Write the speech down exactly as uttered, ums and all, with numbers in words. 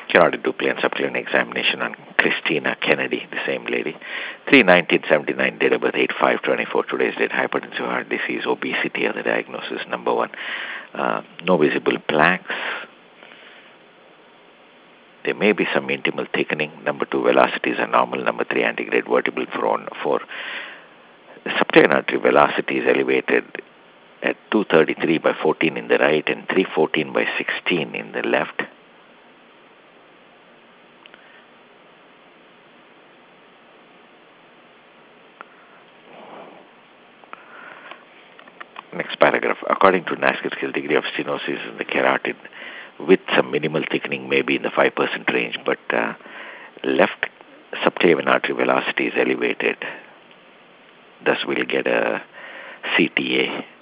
Carotid dupli and subclinic examination on Christina Kennedy, the same lady. three nineteen seventy-nine, date of birth eight five twenty-four. Today's date, hypertensive heart disease, obesity are the diagnosis. Number one, uh, no visible plaques. There may be some intimal thickening. Number two, velocities are normal. Number three, antegrade vertebral four. The subclavian artery velocity is elevated at two thirty-three by fourteen in the right and three fourteen by sixteen in the left. Next paragraph. According to NASCAR scale, degree of stenosis in the carotid with some minimal thickening may be in the five percent range, but uh, left subclavian artery velocity is elevated. Thus, we'll get a C T A.